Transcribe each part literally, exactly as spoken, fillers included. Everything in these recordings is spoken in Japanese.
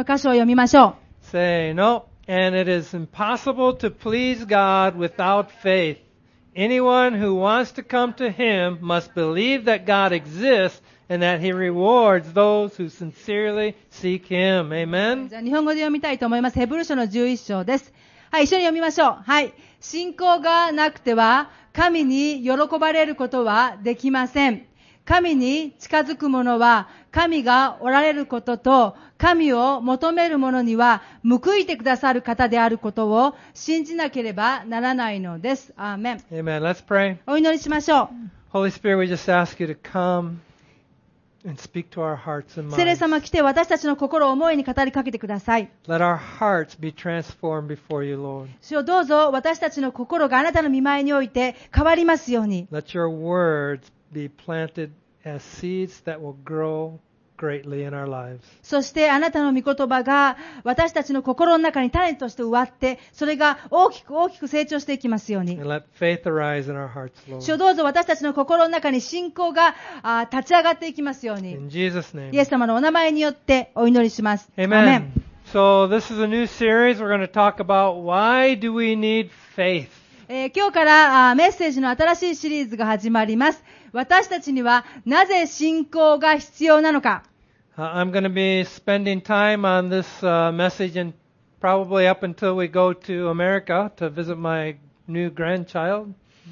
箇所を読みましょう。 Say, no, and it is impossible to please God without faith. Anyone who wants to come to Him must believe that God exists and that He rewards those who sincerely seek Him. Amen? じゃあ日本語で読みたいと思います。ヘブル書のじゅういっ章です。はい、一緒に読みましょう。はい。信仰がなくては神に喜ばれることはできません。神に近づく者は神がおられることと神を求める者には報いてくださる方であることを信じなければならないのです。アーメン。 Amen. Let's pray. お祈りしましょう。 Holy Spirit, we just ask you to come and speak to our hearts and 聖霊 minds. 様来て私たちの心を思いに語りかけてください。 Let our hearts be transformed before you, Lord. 主よどうぞ私たちの心があなたの御前において変わりますように。 Let your words be planted as seeds that will grow greatly in our lives. そしてあなたの御言葉が私たちの心の中に種として植わって、それが大きく大きく成長していきますように。 And let faith arise in our hearts, 主よ Lord. どうぞ私たちの心の中に信仰があ立ち上がっていきますように。 In Jesus' イエ name. ス様のお名前によってお祈りします。アーメ Amen. ン。 So this is a new series. We're going to talk about why do we need faith. えー今日からあメッセージの新しいシリーズが始まります。私たちにはなぜ信仰が必要なのか。 Uh, I'm going to be spending time on this uh, message and probably up until we go to America to visit my new grandchild.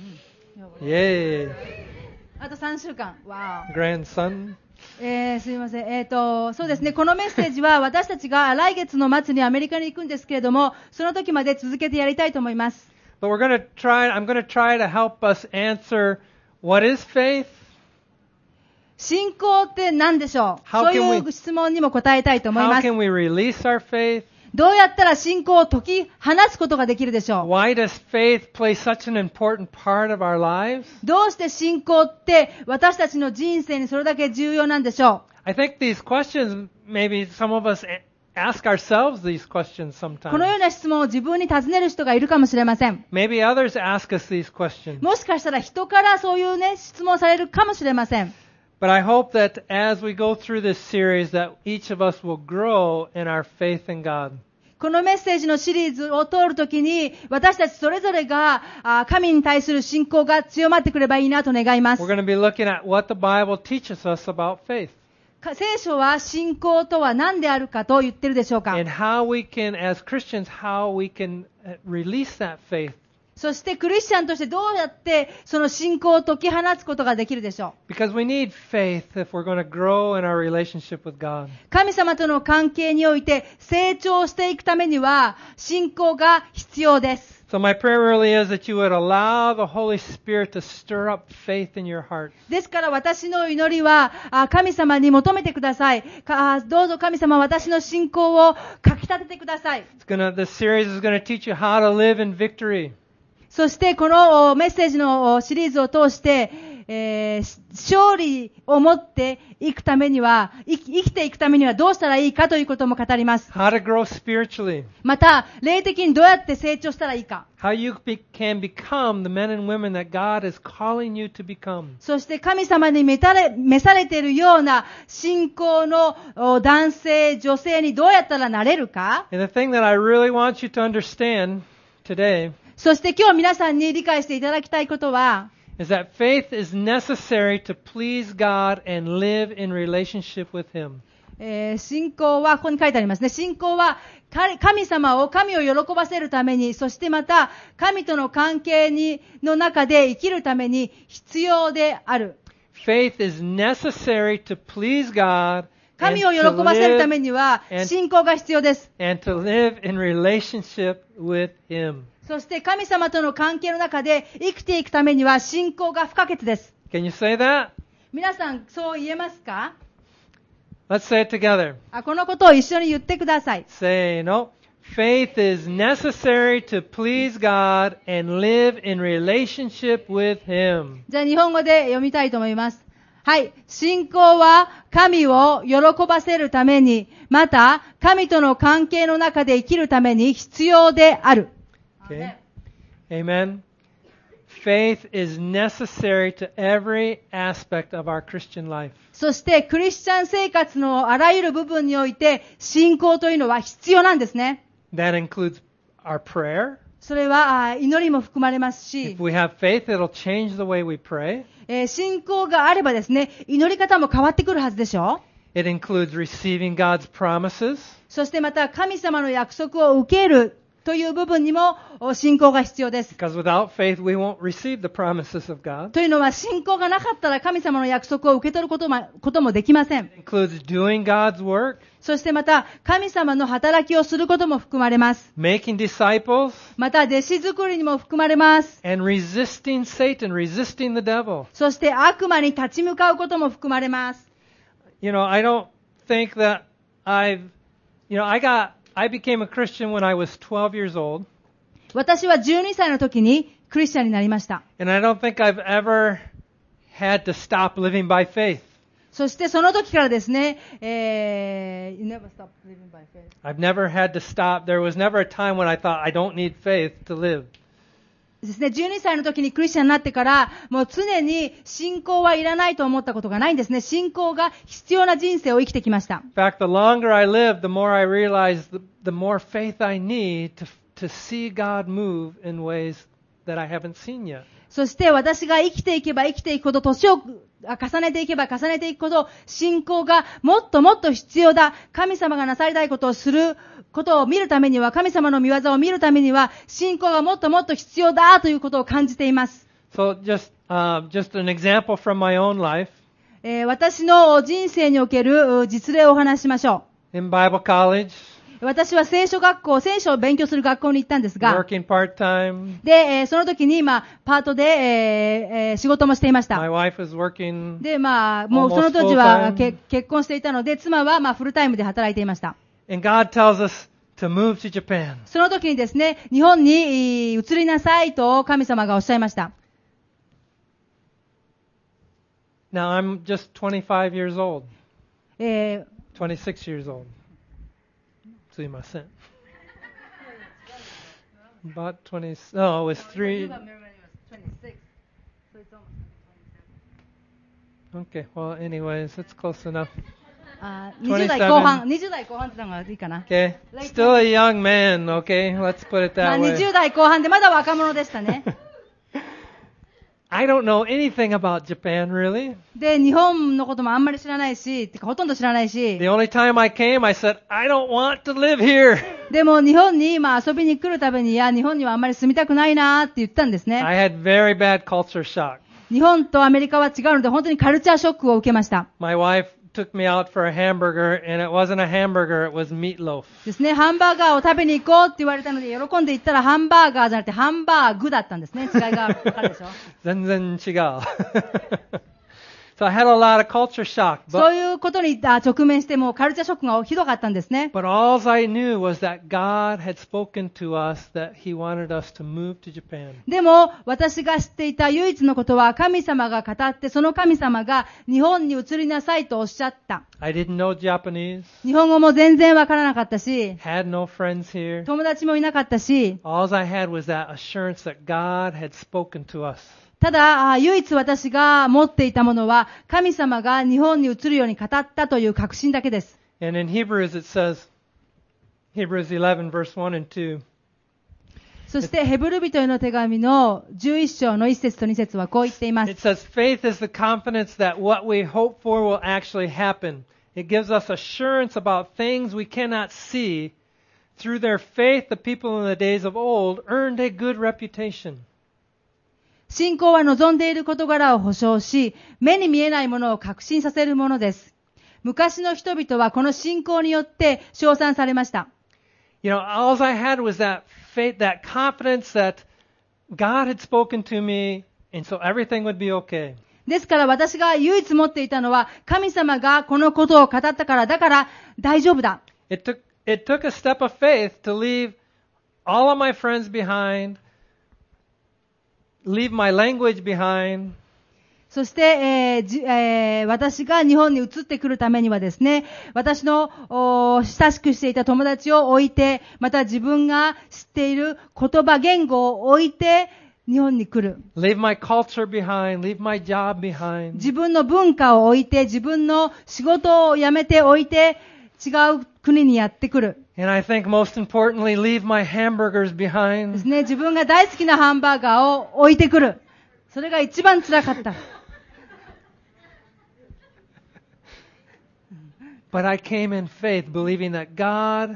Yay. あとさんしゅうかん。わー。 Grandson. えー、すみません。えっ、と、そうですね。このメッセージは私たちが来月の末にアメリカに行くんですけれども、その時まで続けてやりたいと思います。 But we're going to try, I'm going to try to help us answer what is faith? 信仰って何でしょう？ How そう can いう we- 質問にも答えたいと思いま How す。 can we release our faith? どうやったら信仰を解き放つことができるでしょ Why does faith play such an important part of our lives? う？どうして信仰って私たちの人生にそれだけ重要なんでしょ I think these questions, maybe some of us a- ask ourselves these questions う？このよう sometimes. な質問を自分に尋ねる人がいるかもしれません。 Maybe others ask us these questions. もしかしたら人からそういうね、質問されるかもしれません。 But I hope that as we go through this series that each of us will grow in our faith in God. このメッセージのシリーズを通るときに、私たちそれぞれがあ神に対する信仰が強まってくればいいなと願います We're。going to be looking at what the Bible teaches us about faith か聖書は信仰とは何であるかと言ってるでしょうか。 and how we can, as Christians, how we can uh, release that faith. そしてクリスチャンとしてどうやってその信仰を解き放つことができるでしょう。 Because we need faith if we're going to grow in our relationship with God. 神様との関係において成長していくためには信仰が必要です。 So my prayer really is that you would allow the Holy Spirit to stir up faith in your heart. ですから私の祈りはあ神様に求めてください。かどうぞ神様私の信仰をかき立ててください。 It's gonna, this series is going to teach you how to live in victory. そしてこのメッセージのシリーズを通して、えー勝利を持っていくためには生き、生きていくためにはどうしたらいいかということも語ります。 How to grow spiritually. また、霊的にどうやって成長したらいいか。 How you be, can become the men and women that God is calling you to become. そして神様に召たれ召されているような信仰のお男性、女性にどうやったらなれるか。 And the thing that I really want you to understand today そして今日皆さんに理解していただきたいことは、 is that faith is necessary to please God and live in relationship with Him. えー信仰は、ここに書いてありますね。信仰は神神様を、神を喜ばせるために、そしてまた神との関係にの中で生きるために必要である。 Faith is necessary to please God 神を喜ばせるためには信仰が必要です。 and to live in relationship with Him. そして神様との関係の中で生きていくためには信仰が不可欠です。 Can you say that? 皆さんそう言えますか？ Let's say it together. あ、このことを一緒に言ってください。 Say, no. Faith is necessary to please God and live in relationship with Him. じゃあ日本語で読みたいと思います。はい。信仰は神を喜ばせるために、また神との関係の中で生きるために必要である。 Okay. Amen. faith is necessary to every aspect of our Christian life. そしてクリスチャン生活のあらゆる部分において信仰というのは必要なんですね。 That includes our prayer. それはあ祈りも含まれますし、 If we have faith, it'll change the way we pray. えー信仰があればですね、祈り方も変わってくるはずでしょう。 It includes receiving God's promises. そしてまた神様の約束を受けるという部分にもお信仰が必要です。 Because without faith, we won't receive the promises of God. というのは信仰がなかったら神様の約束を受け取ることも、こともできません。 It includes doing God's work, そしてまた神様の働きをすることも含まれます。 making disciples, また弟子作りにも含まれます。 and resisting Satan, resisting the devil. そして悪魔に立ち向かうことも含まれます。 You know, I don't think that I've, you know, I got, I became a Christian when I was twelve years old, 私はじゅうにさいの時にクリスチャンになりました。 and I don't think I've ever had to stop living by faith. そしてその時からですね、えー、You never stop living by faith. I've never had to stop. There was never a time when I thought I don't need faith to live. ですね、じゅうにさいの時にクリスチャンになってから、もう常に信仰はいらないと思ったことがないんですね。信仰が必要な人生を生きてきました。 In fact, the longer I live, the more I realize the, the more faith I need to, to see God move in ways that I haven't seen yet. そして私が生きていけば生きていくほど、年を重ねていけば重ねていくほど、信仰がもっともっと必要だ。神様がなさりたいことをすることを見るためには、神様の御業を見るためには、信仰がもっともっと必要だということを感じています。 So just, uh, just an example from my own life. えー私の人生における実例をお話ししましょ In Bible college, う。私は聖書学校、聖書を勉強する学校に行ったんですが、 working part-time. で、えーその時に、まあ、パートで、えーえー仕事もしていまし My た。 wife was working. で、まあ、もうその時はけ結婚していたので、妻はまあフルタイムで働いていました。 And God tells us to move to Japan. その時にですね、日本にえー移りなさいと神様がおっしゃいました。 Now I'm just twenty-five years old, えー twenty-six years old. すいません. About twenty, no, it was three. Okay, well, anyways, it's close enough. あーにじゅう代後半、にじゅう代後半ってのがいいかな。 Okay, still a young man, okay? Let's put it まあ、 that にじゅ way. う代後半でまだ若者でしたね。 I don't know anything about Japan, really. で、日本のこともあんまり知らないし、てかほとんど知らないし The、only time I came, I said, I don't want to live here. でも日本にまあ遊びに来るたびに、いや、日本にはあんまり住みたくないなーって言ったんですね。 I had very bad culture shock. 日本とアメリカは違うので、本当にカルチャーショックを受けました。 My wife took me out for a hamburger, and it wasn't a hamburger, it was meatloaf. ですね、ハンバーガーを食べに行こうって言われたので、喜んで行ったらハンバーガーじゃなくてハンバーグだったんですね。違いがわかるでしょ。 全然違う. So I had a lot of culture shock. そう But, いうことにあ直面してもカルチャーショックがひどかったんですね。 but all I knew was that God had spoken to us that He wanted us to move to Japan. でも、私が知っていた唯一のことは、神様が語って、その神様が日本に移りなさいとおっしゃった。 I didn't know Japanese, 日本語も全然わからなかったし、 had no friends here. 友達もいなかったし、 All I had was that assurance that God had spoken to us. ただ、あ唯一私が持っていたものは、神様が日本に移るように語ったという確信だけです。 And in Hebrews it says, Hebrews eleven verse one and two, そして、ヘブル人への手紙のじゅういっ章のいっ節とに節はこう言っています。 it says, faith is the confidence that what we hope for will actually happen. It gives us assurance about things we cannot see. Through their faith, the people in the days of old earned a good reputation. 信仰は望んでいる事柄を保証し、目に見えないものを確信させるものです。昔の人々はこの信仰によって称賛されました。 You know, all I had was that faith, that confidence that God had spoken to me, and so everything would be okay. ですから私が唯一持っていたのは、神様がこのことを語ったから、だから大丈夫だ。 It took, it took a step of faith to leave all of my friends behind, leave my language behind, そして、えーじえー私が日本に移ってくるためにはですね、私のお親しくしていた友達を置いて、また自分が知っている言葉、言語を置いて、 日本に来る。 leave my culture behind, leave my job behind. 自分の文化を置いて、自分の仕事を辞めて置いて、違う国にやってくる。 And I think most importantly, leave my hamburgers です behind. ね。自分が大好きなハンバーガーを置いてくる。それが一番辛かった。 But I came in faith, believing that God,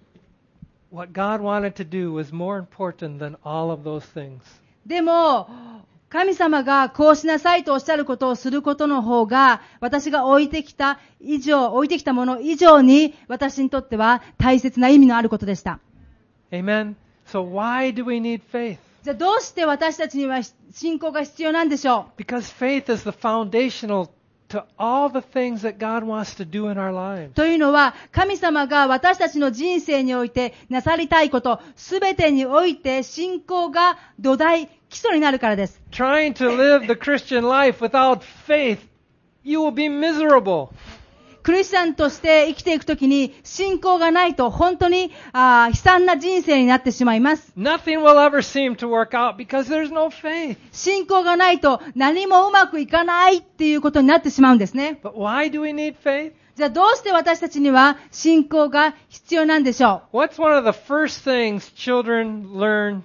what God wanted to do was more important than all of those things. でも、神様がこうしなさいとおっしゃることをすることの方が、私が置いてきた以上、置いてきたもの以上に、私にとっては大切な意味のあることでした。 Amen? So why do we need faith? じゃあどうして私たちには信仰が必要なんでしょう？ Because faith is the foundational to all the things that God wants to do in our lives. というのは、神様が私たちの人生においてなさりたいこと、すべてにおいて信仰が土台、基礎になるからです。 Trying to live the Christian life without faith, you will be miserable. クリスチャンとして生きていくときに信仰がないと本当にあ悲惨な人生になってしまいます。 Nothing will ever seem to work out because there's no faith. 信仰がないと何もうまくいかないっていうことになってしまうんですね。 But why do we need faith? じゃあどうして私たちには信仰が必要なんでしょう？ What's one of the first things children learn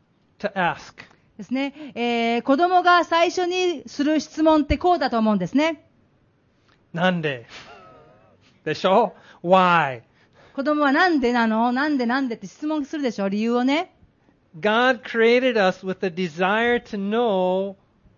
to ask? ですね、えー、子供が最初にする質問ってこうだと思うんですね。 なんででしょ Why? 子供はなんでなのなんでなんでって質問するでしょ理由をね。 God created us with a desire to know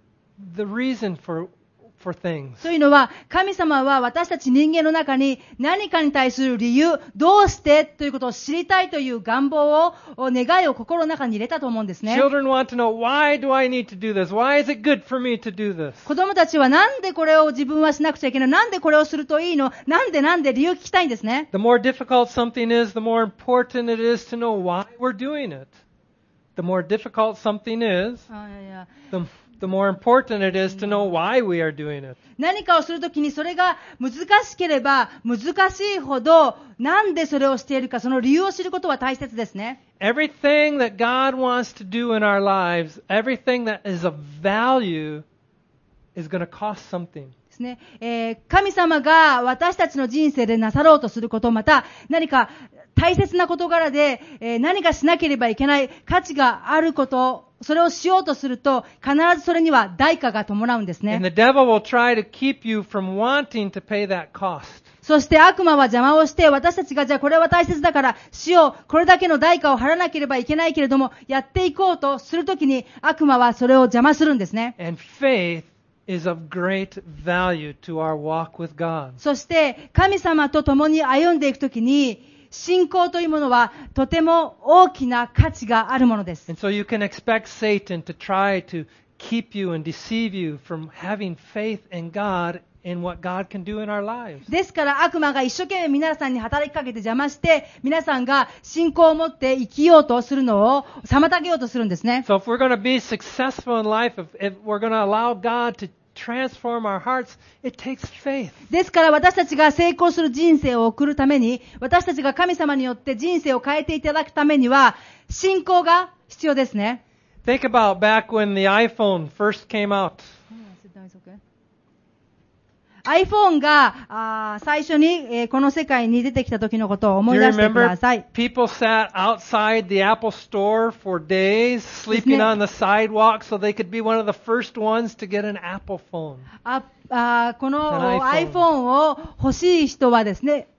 the reason for, for things. というのは、神様は私たち人間の中に何かに対する理由、どうしてということを知りたいという願望を、願いを心の中に入れたと思うんですね。 Children want to know, why do I need to do this? Why is it good for me to do this? 子供たちはなんでこれを自分はしなくちゃいけないなんでこれをするといいのなんでなんで理由聞きたいんですね。 The more difficult something is, the more important it is to know why we're doing it. The more difficult something is, あいやいや the, the more important it is to know why we are doing it. 何かをするときにそれが難しければ難しいほどなんでそれをしているかその理由を知ることは大切ですね。 Everything that God wants to do in our lives, everything that is of value is going to cost something. ですねえー、神様が私たちの人生でなさろうとすること、また何か大切な事柄で、えー、何かしなければいけない価値があること、それをしようとすると必ずそれには代価が伴うんですね。 And the devil will try to keep you from wanting to pay that cost. そして悪魔は邪魔をして私たちがじゃあこれは大切だからしよう、これだけの代価を払わなければいけないけれどもやっていこうとするときに悪魔はそれを邪魔するんですね。 And faith is of great value to our walk with God. そして神様と共に歩んでいくときに信仰というものはとても大きな価値があるものです。 And so you can expect Satan to try to keep you and deceive you from having faith in God in what God can do in our lives. ですから悪魔が一生懸命皆さんに働きかけて邪魔して皆さんが信仰を持って生きようとするのを妨げようとするんですね。 So if we're going to be successful in life, if, if we're going to allow God to transform our hearts, it takes faith. ですから私たちが成功する人生を送るために、私たちが神様によって人生を変えていただくためには、信仰が必要ですね。 Think about back when the iPhone first came out. iPhone があ最初に、えー、この世界に出てきた時のことを思 Do い you 出してくだ remember さい。 people sat outside the Apple store for days, sleeping on the sidewalk so they could be one of the first ones to get an Apple phone? ああこの An iPhone iPhone を欲しい人はですね、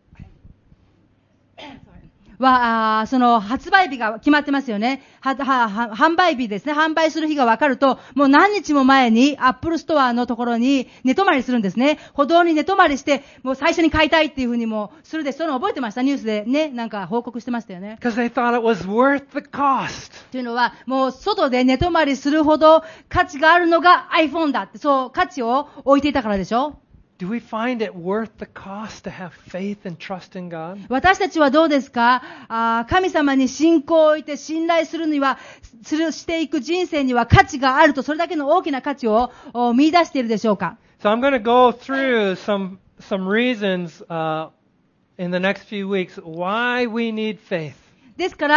はあその発売日が決まってますよね。ははは販売日ですね。販売する日が分かると、もう何日も前にアップルストアのところに寝泊まりするんですね。歩道に寝泊まりして、もう最初に買いたいっていうふうにもするです。その覚えてましたニュースでね、なんか報告してましたよね。 Because they thought it was worth the cost. というのは、もう外で寝泊まりするほど価値があるのが iPhone だって、そう価値を置いていたからでしょ。 Do we find it worth the cost to have faith and trust in God? 私たちはどうですか？あ神様に信仰を置いて信頼するには、するしていく人生には価値があると、それだけの大きな価値を見出しているでしょうか？ So I'm going to go through some some reasons uh, in the next few weeks why we need faith. ですから、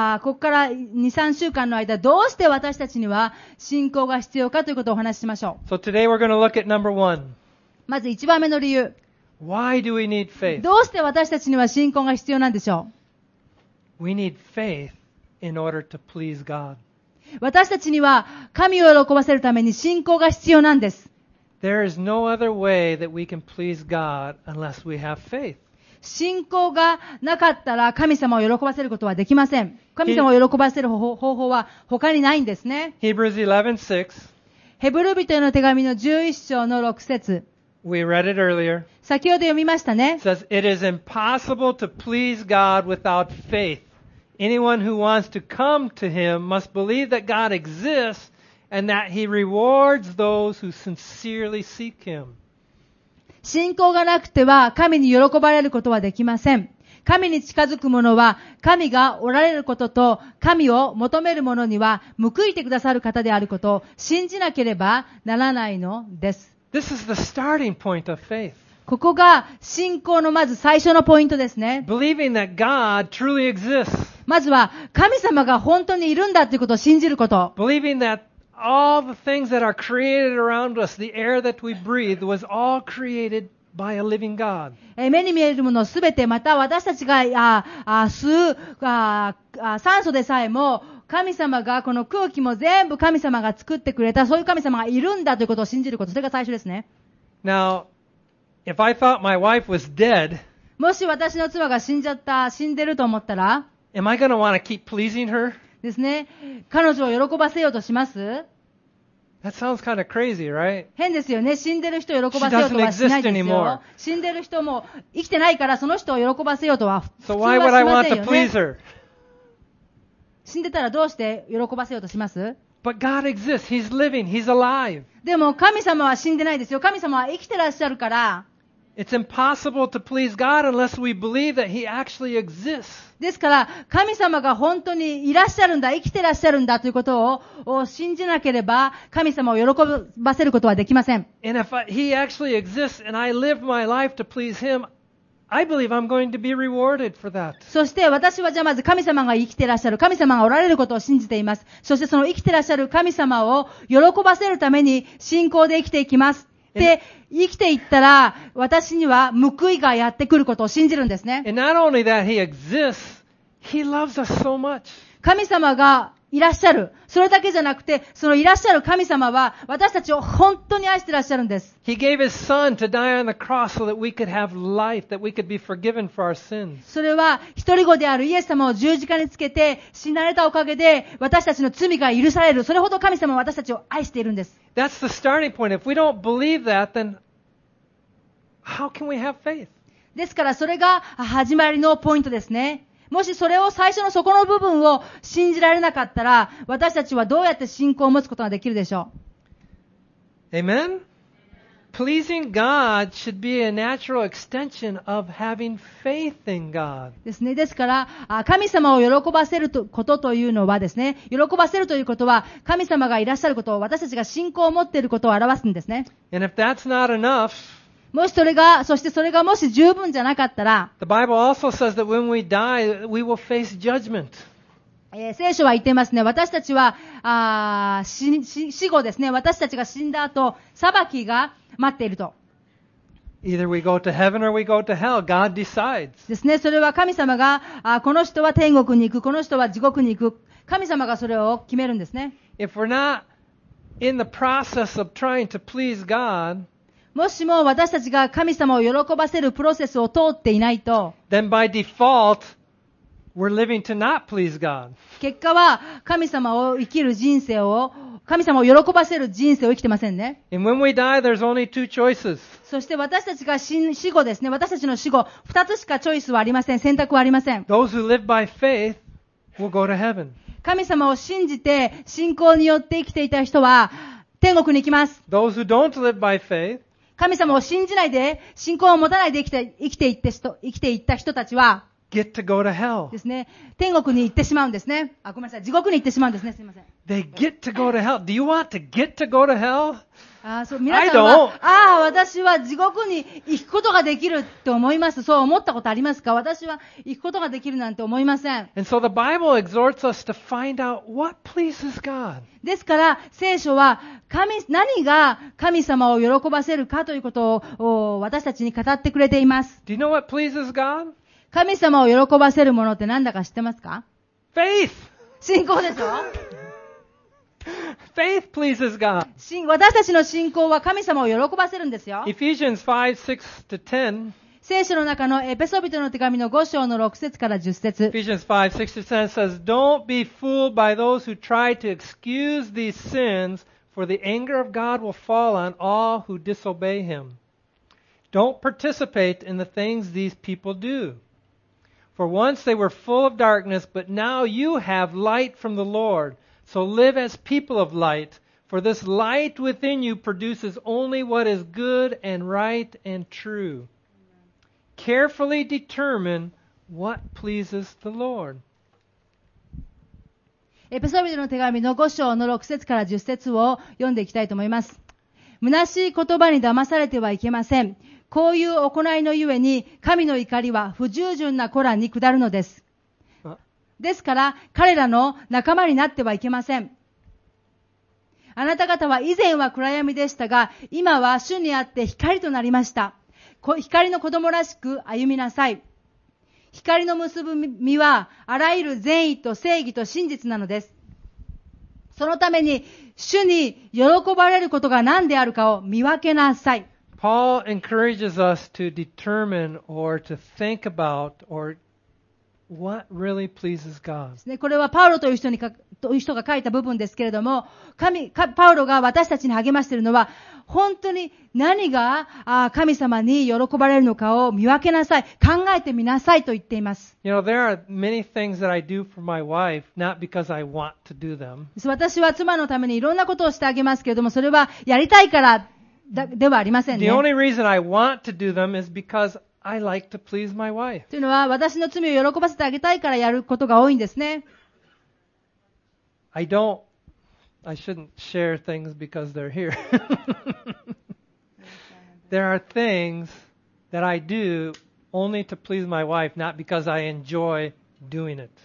あここからに、さんしゅうかんの間、どうして私たちには信仰が必要かということをお話ししましょう。 So today we're going to look at number one. まず一番目の理由。 Why do we need faith? どうして私たちには信仰が必要なんでしょう。 We need faith in order to please God. 私たちには神を喜ばせるために信仰が必要なんです。 There is no other way that we can please God unless we have faith. 信仰がなかったら神様を喜ばせることはできません。神様を喜ばせる方法は他にないんですね。 Hebrews eleven six. ヘブル人への手紙のじゅういっ章のろく節。 We read it earlier. 先ほど読みましたね。 It says, It is impossible to please God without faith. Anyone who wants to come to Him must believe that God exists and that He rewards those who sincerely seek Him. 信仰がなくては神に喜ばれることはできません。神に近づく者は神がおられることと神を求める者には報いてくださる方であることを信じなければならないのです。 This is the starting point of faith. ここが信仰のまず最初のポイントですね。 Believing that God truly exists. まずは神様が本当にいるんだということを信じること。 Believing that all the things that are created around us, the air that we breathe, was all created by a living God. 目に見えるものすべて、また私たちがああ吸うああ酸素でさえも神様が、この空気も全部神様が作ってくれた、そういう神様がいるんだということを信じること、それが最初ですね。 Now, if I thought my wife was dead, もし私の妻が死んじゃった、死んでると思ったら、 am I going to want to keep pleasing her? ですね、彼女を喜ばせようとします？ That sounds kind of crazy, right? 変ですよね。死んでる人を喜ばせようとはしないですよ。死んでる人も生きてないからその人を喜ばせようとは普通 So は why し would I ま want せん to よ please ね。 her? 死んでたらどうして喜ばせようとします？ But God exists. He's living. He's alive. でも神様は死んでないですよ。神様は生きてらっしゃるから。 It's impossible to please God unless we believe that He actually exists. ですから、神様が本当にいらっしゃるんだ、生きてらっしゃるんだということを信じなければ、神様を喜ばせることはできません。 And if I, He actually exists and I live my life to please Him, I believe I'm going to be rewarded for that. そして私はじゃあまず神様が生きてらっしゃる、神様がおられることを信じています。そしてその生きてらっしゃる神様を喜ばせるために信仰で生きていきます。で、生きていったら、私には報いがやってくることを信じるんですね。 And not only that He exists, He loves us so much. 神様がいらっしゃる。それだけじゃなくて、そのいらっしゃる神様は私たちを本当に愛してらっしゃるんです。 He gave His Son to die on the cross so that we could have life, that we could be forgiven for our sins. それは一人子であるイエス様を十字架につけて死なれたおかげで私たちの罪が許される。それほど神様は私たちを愛しているんです。 That's the starting point. If we don't believe that, then how can we have faith? ですからそれが始まりのポイントですね。もしそれを最初のそこの部分を信じられなかったら、私たちはどうやって信仰を持つことができるでしょう。 Amen? Pleasing God should be a natural extension of having faith in God. ですね。ですから、神様を喜ばせることというのはですね、喜ばせるということは、神様がいらっしゃることを、私たちが信仰を持っていることを表すんですね。 And if that's not enough, もしそれが、そしてそれがもし十分じゃなかったら、 the Bible also says that when we die, we will face judgment. えー、聖書は言っていますね。私たちは、あ死、死、死後ですね。私たちが死んだ後、裁きが待っていると。 Either we go to heaven or we go to hell. God decides. ですね。それは神様が、あこの人は天国に行く、この人は地獄に行く。神様がそれを決めるんですね。 If we're not in the process of trying to please God, もしも私たちが神様を喜ばせるプロセスを通っていないと、 then by default, we're living to not please God. 結果は神様を生きる人生を、神様を喜ばせる人生を生きてませんね。 And when we die, there's only two choices. そして私たちが死死後ですね、私たちの死後、二つしかチョイスはありません。選択はありません。 Those who live by faith will go to heaven. 神様を信じて信仰によって生きていた人は天国に行きます。 Those who don't live by faith, 神様を信じないで、信仰を持たないで生きて、生きていって人、生きていった人たちは、 get to go to hell. ですね。天国に行ってしまうんですね。あ、ごめんなさい。地獄に行ってしまうんですね。すみません。 They get to go to hell. Do you want to get to go to hell? あそう皆さんは I don't. ああ、私は地獄に行くことができるって思います。そう思ったことありますか？私は行くことができるなんて思いません。 And so the Bible exhorts us to find out what pleases God. ですから、聖書は神、何が神様を喜ばせるかということを私たちに語ってくれています。 Do you know what pleases God? 神様を喜ばせるものって何だか知ってますか？ Faith. 信仰でしょ？ Faith pleases God. 信私たちの信仰は神様を喜ばせるんですよ。 Ephesians five, six to ten. 聖書の中のエペソビトの手紙のご章のろく節からじゅっ節。 Ephesians five, six to ten says, Don't be fooled by those who try to excuse these sins, for the anger of God will fall on all who disobey Him. Don't participate in the things these people do. For once they were full of darkness, but now you have light from the Lord. So live as people of light, for this light within you produces only what is good and right and true. Carefully determine what pleases the Lord. エペソビトの手紙のご章のろく節からじゅっ節を読んでいきたいと思います。虚しい言葉に騙されてはいけません。こういう行いのゆえに、神の怒りは不従順な子らに下るのです。ですから、彼らの仲間になってはいけません。あなた方は以前は暗闇でしたが、今は主にあって光となりました。光の子供らしく歩みなさい。光の結ぶ実は、あらゆる善意と正義と真実なのです。そのために、主に喜ばれることが何であるかを見分けなさい。 Paul encourages us to determine or to think about or what really pleases God. これはパウロという人にかという人が書いた部分ですけれども、神パウロが私たちに励ましているのは、本当に何が神様に喜ばれるのかを見分けなさい、考えてみなさいと言っています。 You know, there are many things that I do for my wife, not because I want to do them. 私は妻のためにいろんなことをしてあげますけれども、それはやりたいからだではありませんね。 The only reason I want to do them is because I like to please my wife. というのは、私の罪を喜ばせてあげたいからやることが多いんですね。 I don't, I shouldn't share things because they're here. There are things that I do only to please my wife, not because I enjoy doing it.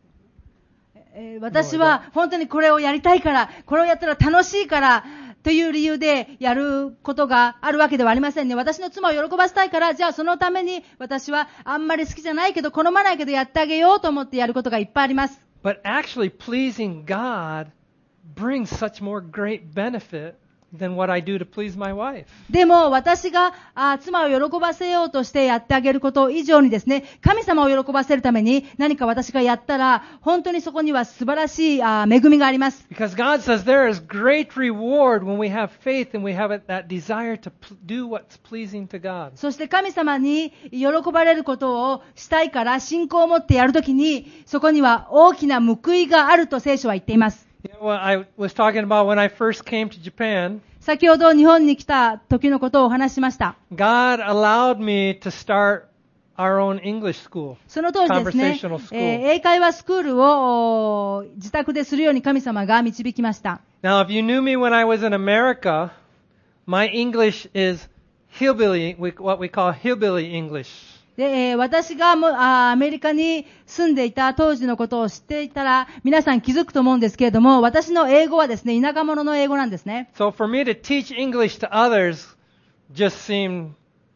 私は本当にこれをやりたいから、これをやったら楽しいから、という理由でやることがあるわけではありませんね。私の妻を喜ばせたいから、じゃあそのために私はあんまり好きじゃないけど、好まないけどやってあげようと思ってやることがいっぱいあります。 But actually pleasing God brings such more great benefit than what I do to please my wife. でも私があ妻を喜ばせようとしてやってあげること以上にですね、神様を喜ばせるために何か私がやったら、本当にそこには素晴らしいあ恵みがあります。 Because God says there is great reward when we have faith and we have that desire to do what's pleasing to God. そして神様に喜ばれることをしたいから信仰を持ってやるときに、そこには大きな報いがあると聖書は言っています。 You know what I was talking about when I first came to Japan? 先ほど日本に来た時のことをお話ししました。 God allowed me to start our own English school. その当時ですね、えー、英会話スクールを自宅でするように神様が導きました。 Now, if you knew me when I was in America, my English is hillbilly, what we call hillbilly English. で、えー、私がもあアメリカに住んでいた当時のことを知っていたら皆さん気づくと思うんですけれども、私の英語はですね、田舎者の英語なんですね。 So for me to teach English to others just seemed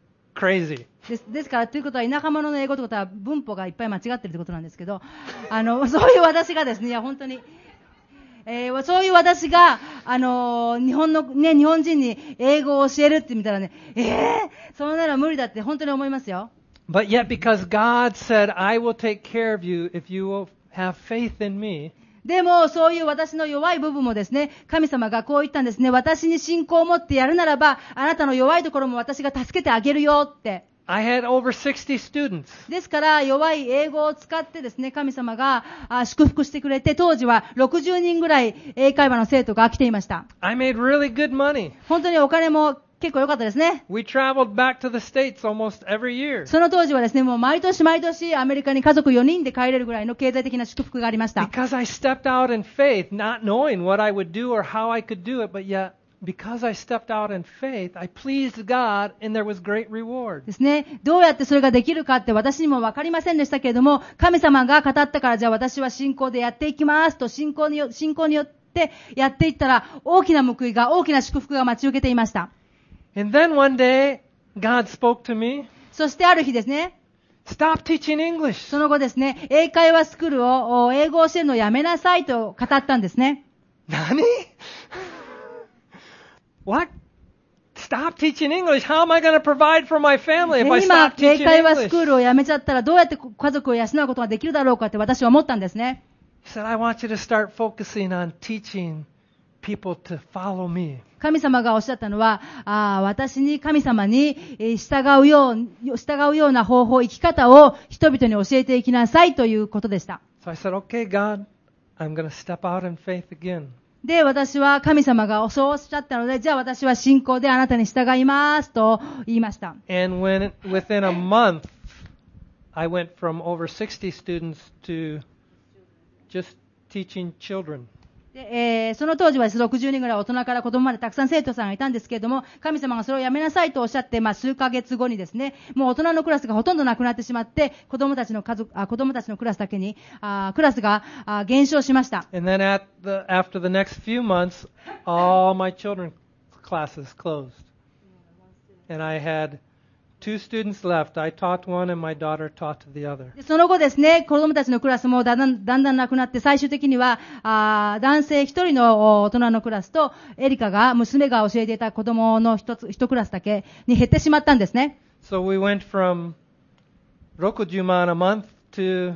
crazy. です、ですからということは田舎者の英語ということは文法がいっぱい間違っているということなんですけど、あのそういう私がですね、いや本当に。えー、そういう私が、あのー、日本の、ね、日本人に英語を教えるって見たらね、えー、そんなの無理だって本当に思いますよ。 But yet because God said, I will take care of you if you will have faith in me. でも、そういう私の弱い部分もですね、神様がこう言ったんですね。私に信仰を持ってやるならば、あなたの弱いところも私が助けてあげるよって。 I had over sixty students. ですから、弱い英語を使ってですね、神様が祝福してくれて、当時はろくじゅうにんぐらい英会話の生徒が来ていました。 I made really good money. 本当にお金も結構良かったですね。 We traveled back to the States almost every year その当時はですね、もう毎年毎年アメリカに家族よにんで帰れるぐらいの経済的な祝福がありました。 because I stepped out in faith, not knowing what I would do or how I could do it, but yet because I stepped out in faith, I pleased God and there was great reward. ですね。どうやってそれができるかって私にも分かりませんでしたけれども、神様が語ったから、じゃあ私は信仰でやっていきますと、信仰によ、信仰によってやっていったら、大きな報いが、大きな祝福が待ち受けていました。 And then one day, God spoke to me, そしてある日ですね、 stop teaching English. その後ですね、英会話スクールを、英語を教えるのをやめなさいと語ったんですね。 何? What? Stop teaching English? How am I going to provide for my family if I 今、 stop 英 teaching 会話スクー English? ルをやめちゃったら、どうやって家族を養うことができるだろうかって私は思ったんですね。 He said, I want you to start focusing on teaching people to follow me. 神様がおっしゃったのは、あ私に神様に従うよう、従うような方法、生き方を人々に教えていきなさいということでした。 So I said, okay, God, I'm going to step out in faith again. で、私は神様がそうおっしゃったので、じゃあ私は信仰であなたに従いますと言いました。 And when within a month, I went from over sixty students to just teaching children. でえー、その当時はろくじゅうにんぐらい大人から子供までたくさん生徒さんがいたんですけれども、神様がそれをやめなさいとおっしゃって、まあ、数ヶ月後にですね、もう大人のクラスがほとんどなくなってしまって、子供たちの家族、あ子供たちのクラスだけに、あクラスがあ減少しました。 And then at the, after the next few months, all my children's classes closed. And I had two students left. I taught one and my daughter taught the other. でその後ですね、子供たちのクラスもだんだん、だんだんなくなって、最終的には、あ男性一人の大人のクラスと、エリカが、娘が教えていた子供の一つ、一クラスだけに減ってしまったんですね。 So we went fromろくじゅうまん a month to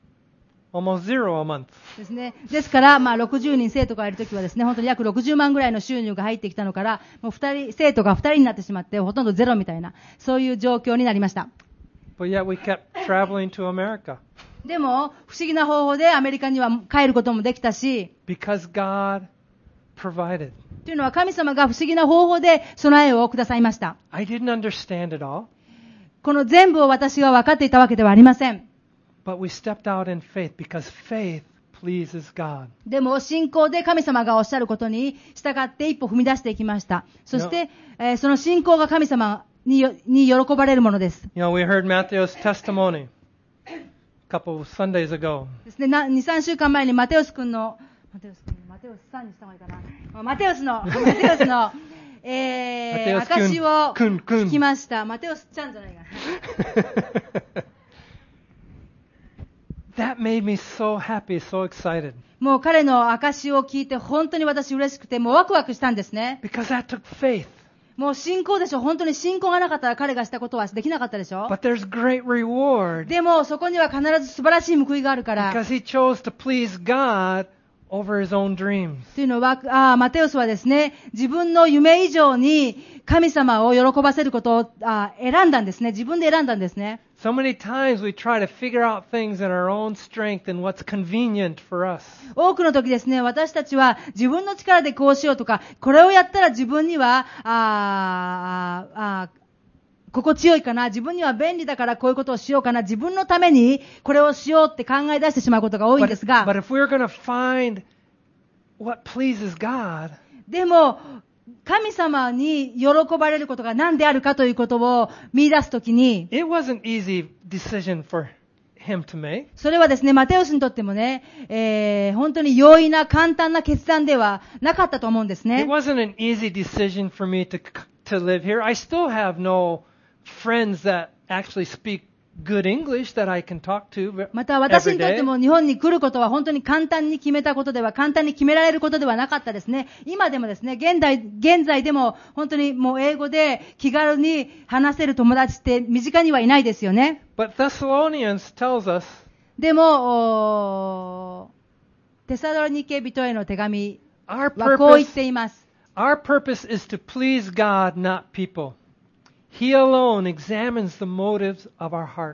almost zero a month. ですね。ですから、まあ、ろくじゅうにん生徒がいるときはですね、本当に約ろくじゅうまんぐらいの収入が入ってきたのから、もう二人、生徒がふたりになってしまって、ほとんどゼロみたいな、そういう状況になりました。 But yet we kept traveling to America でも、不思議な方法でアメリカには帰ることもできたし、 because God provided. というのは神様が不思議な方法で備えをくださいました。 I didn't understand it all, この全部を私が分かっていたわけではありません。 but we stepped out in faith because faith pleases God. でも信仰で神様がおっしゃることに従って一歩踏み出していきました。そして、えー、その信仰が神様に、に喜ばれるものです。 You know, we heard Matthew's testimony a couple of Sundays ago. ですね、に、さんしゅうかんまえにマテウス君の、マテウス君、マテウスさんにした方がいいかな。マテウスの、マテウスの、えー、証を聞きました。マテウスちゃんじゃないかな。 That made me so happy, so excited. もう彼の証を聞いて本当に私嬉しくて、もうワクワクしたんですね。 Because that took faith. もう信仰でしょ。本当に信仰がなかったら彼がしたことはできなかったでしょ。 But there's great reward. でもそこには必ず素晴らしい報いがあるから。 Because he chose to please God over his own dreams. というのは、あマテウスはですね、自分の夢以上に神様を喜ばせることをあ選んだんですね。自分で選んだんですね。 So many times we try to figure out things in our own strength and what's convenient for us. 多くの時ですね、私たちは自分の力でこうしようとか、これをやったら自分には、ああ心地よいかな、自分には便利だからこういうことをしようかな、自分のためにこれをしようって考え出してしまうことが多いんですが、 But, but if we're going to find what pleases God, でも、神様に喜ばれることが何であるかということを見出すときに、 it wasn't easy decision for him to make. それはですね、マテウスにとってもね、えー、本当に容易な簡単な決断ではなかったと思うんですね。 It wasn't an easy decision for me to to live here. I still have no friends that actually speak good English that I can talk to また私 every にとって day. も日本に来ることは本当に簡単に決めたことでは、簡単に決められることではなかったですね。今でもですね、現代、現在でも本当にもう英語で気軽に話せる友達って身近にはいないですよね。 But Thessalonians tells us でも、テサロニケ人への手紙 our はこう言っ purpose, ています。 our purpose is to please God, not people. He alone examines the motives of our hearts.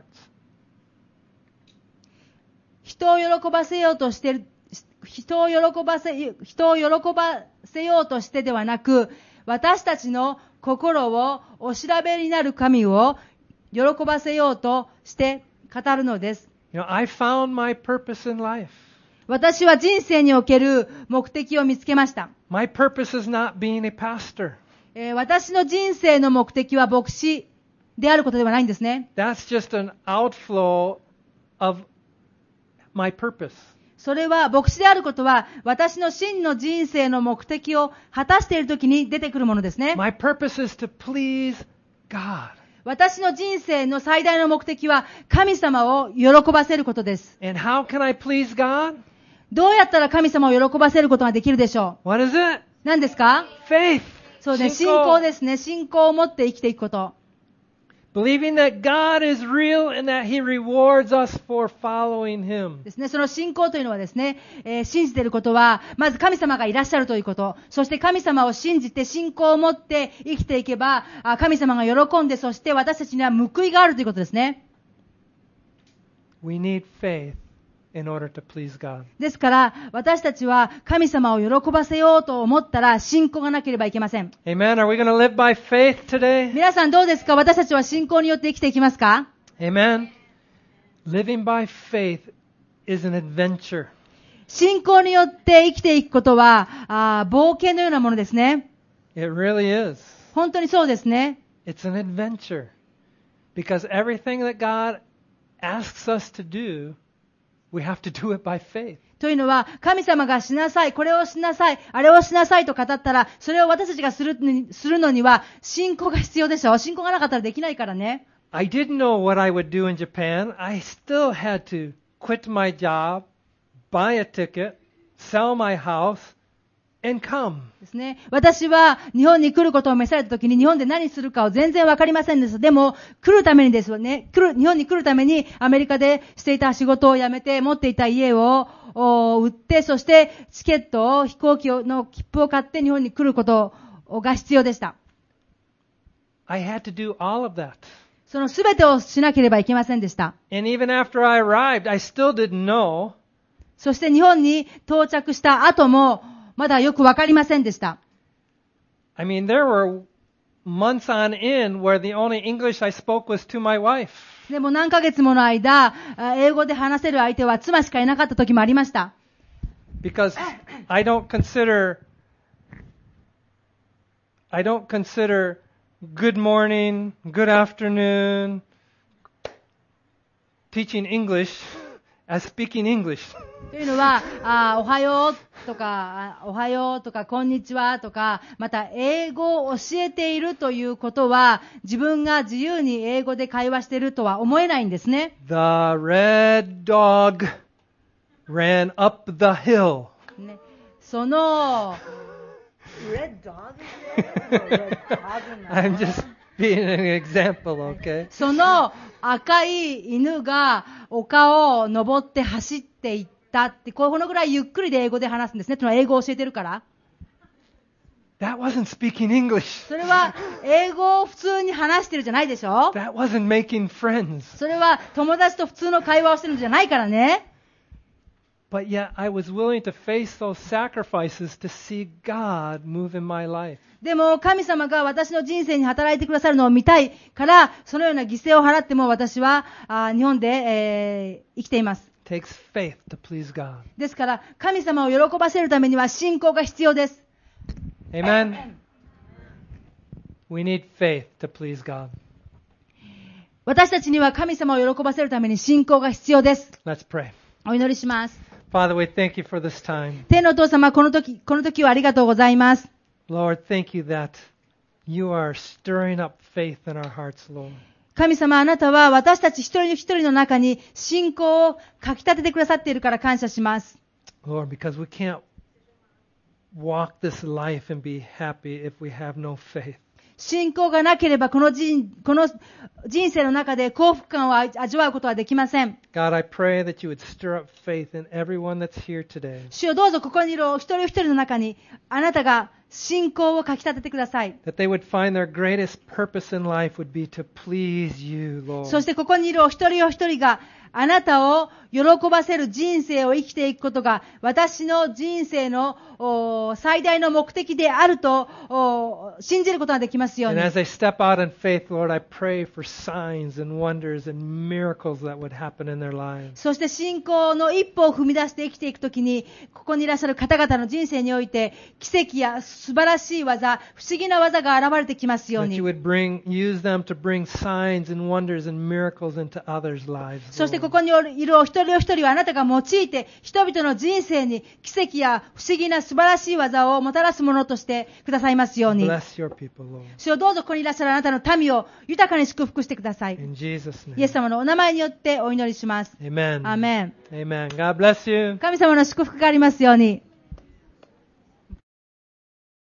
人を喜ばせようとしている、人を喜ばせ、人を喜ばせようとしてではなく、私たちの心をお調べになる神を喜ばせようとして語るのです。 You know, I found my purpose in life. 私は人生における目的を見つけました。 My purpose is not being a pastor. えー、私の人生の目的は牧師であることではないんですね。 That's just an outflow of my purpose. それは牧師であることは私の真の人生の目的を果たしているときに出てくるものですね。 My purpose is to please God. 私の人生の最大の目的は神様を喜ばせることです。 And how can I please God? どうやったら神様を喜ばせることができるでしょう？ What is it? 何ですか？ Faith. そうです。信仰ですね。信仰を持って生きていくこと。 Believing that God is real and that He rewards us for following Him. ですね。その信仰というのはですね、えー、信じていることは、まず神様がいらっしゃるということ、そして神様を信じて信仰を持って生きていけば、神様が喜んで、そして私たちには報いがあるということですね。 We need faith in order to please God. ですから、私たちは神様を喜ばせようと思ったら信仰がなければいけません。 Amen. Are we going to live by faith today? 皆さんどうですか？私たちは信仰によって生きていきますか？ Amen. Living by faith is an adventure. 信仰によって生きていくことは、あ冒険のようなものですね。 It really is. 本当にそうですね。 It's an adventure. Because everything that God asks us to do, we have to do it by faith. というのは、神様がしなさい、これをしなさい、あれをしなさいと語ったら、それを私たちがするに、するのには、信仰が必要でしょ。信仰がなかったらできないからね。 I didn't know what I would do in Japan. I still had to quit my job, buy a ticket, sell my house, and come. ですね。私は日本に来ることを召されたときに日本で何するかを全然わかりませんでした。でも来るためにですよね。来る、日本に来るためにアメリカでしていた仕事を辞めて持っていた家を売って、そしてチケットを飛行機の切符を買って日本に来ることが必要でした。 I had to do all of that. そのすべてをしなければいけませんでした。 And even after I arrived, I still didn't know. そして日本に到着した後もまだよくわかりませんでした。 I mean, there were months on end where the only English I spoke was to my wife. でも何ヶ月もの間、英語で話せる相手は妻しかいなかった時もありました。 Because I don't consider, I don't consider good morning, good afternoon, teaching English as speaking English. というのは、あおはようとか、おはようとか、こんにちはとか、また英語を教えているということは、自分が自由に英語で会話しているとは思えないんですね。 The red dog ran up the hill. ね、その、Red dog? I'm just being an example, okay? その赤い犬が丘を登って走っていったって、このぐらいゆっくりで英語で話すんですね。その英語を教えてるから。 That wasn't speaking English. それは英語を普通に話してるじゃないでしょ。 That wasn't making friends. それは友達と普通の会話をしてるんじゃないからね。 But yet I was willing to face those sacrifices to see God move in my life. でも神様が私の人生に働いてくださるのを見たいから、そのような犠牲を払っても私はあ日本で、えー、生きています。 It takes faith to please God. ですから神様を喜ばせるためには信仰が必要です。 Amen. We need faith to please God. 私たちには神様を喜ばせるために信仰が必要です。 Let's pray. お祈りします。 Father, we thank you for this time. 天のお父様、この時、この時はありがとうございます。 Lord, thank you that you are stirring up faith in our hearts, Lord. 神様、あなたは私たち一人一人の中に信仰をかき立ててくださっているから感謝します。 Lord, because we can't walk this life and be happy if we have no faith. 信仰がなければこの人、この人生の中で幸福感を味わうことはできません。 God, I pray that you would stir up faith in everyone that's here today. 主よ、どうぞここにいる一人一人の中にあなたが信仰をかき立ててください。 That they would find their greatest purpose in life would be to please you, Lord. そしてここにいるお一人お一人があなたを喜ばせる人生を生きていくことが私の人生の最大の目的であると信じることができますように。 And as they step out in faith, Lord, I pray for signs and wonders and miracles that would happen in their lives. そして信仰の一歩を踏み出して生きていくときに、ここにいらっしゃる方々の人生において奇跡や素晴らしい技、不思議な技が現れてきますよう That に。 you would bring, use them to bring signs and wonders and miracles into others' lives. そしてこ Lord. こにいるお一人お一人はあなたが用いて人々の人生に奇跡や不思議な素晴らしい技をもたらすものとしてくださいますように。 Bless your people, Lord. 主よ、どうぞここにいらっしゃるあなたの民を豊かに祝福してください。 In Jesus' イエス name. 様のお名前によってお祈りします。 Amen. アーメン。 Amen. God bless you. 神様の祝福がありますように。